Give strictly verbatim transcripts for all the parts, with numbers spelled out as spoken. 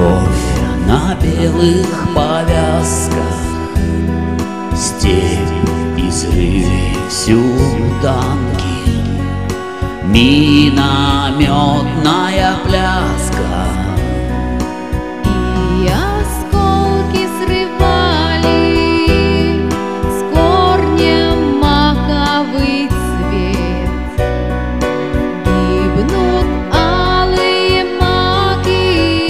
Кровь на белых повязках, степь, изрывы, всюду танки, минометная пляска. И осколки срывали с корнем маковый цвет. Гибнут алые маки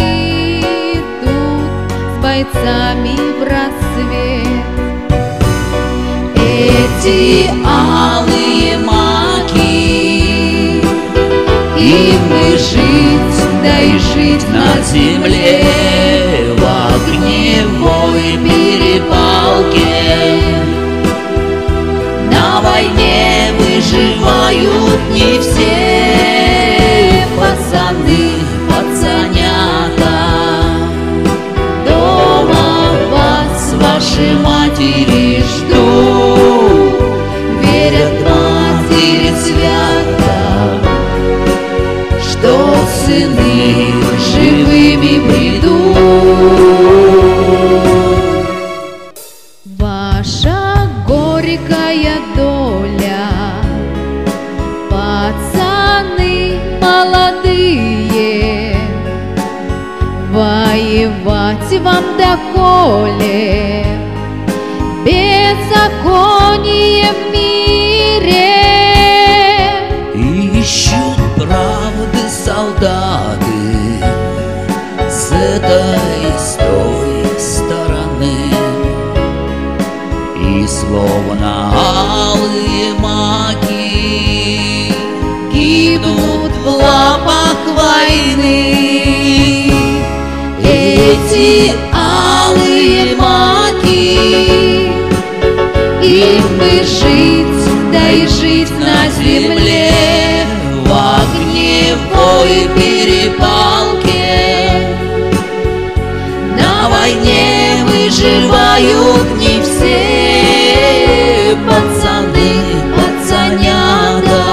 тут с бойцами в рассвет. Эти алые маки, им бы жить, да и жить на земле в огневой перепалке. На войне выживают не все пацаны, пацанята. Дома вас ваши матери ждут, верят матери свято, что сыны живыми придут. Ваша горькая доля, пацаны молодые, воевать вам доколе, беззаконие в мире. Ищут правды солдаты с этой, с той стороны, и словно алые маки гибнут в лапах войны. Эти алые маки, им бы жить, да и жить на земле в огневой перепалке. На войне выживают не все пацаны, пацанята.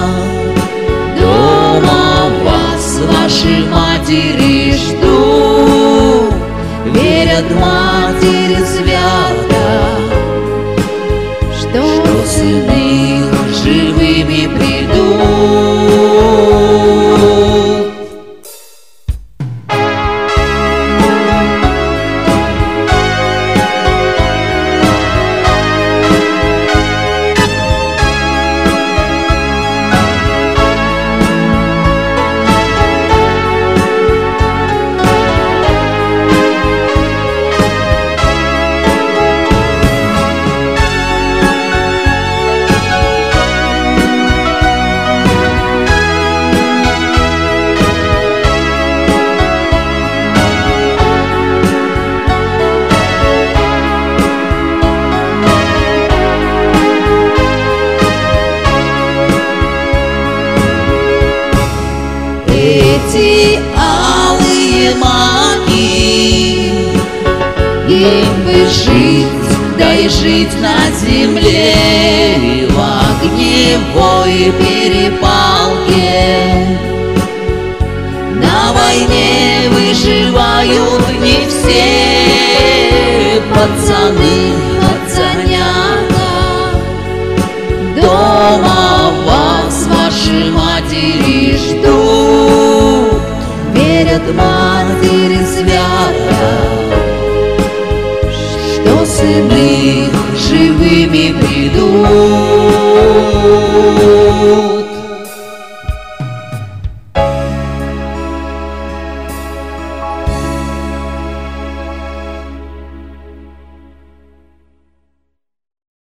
Дома вас ваши матери ждут, верят матери свято, что сыны живыми придут. Эти алые маки, им бы жить, да и жить на земле в огневой перепалке. На войне выживают не все пацаны, пацанята. Дома вас ваши матери ждут, верят матери свято, что сыны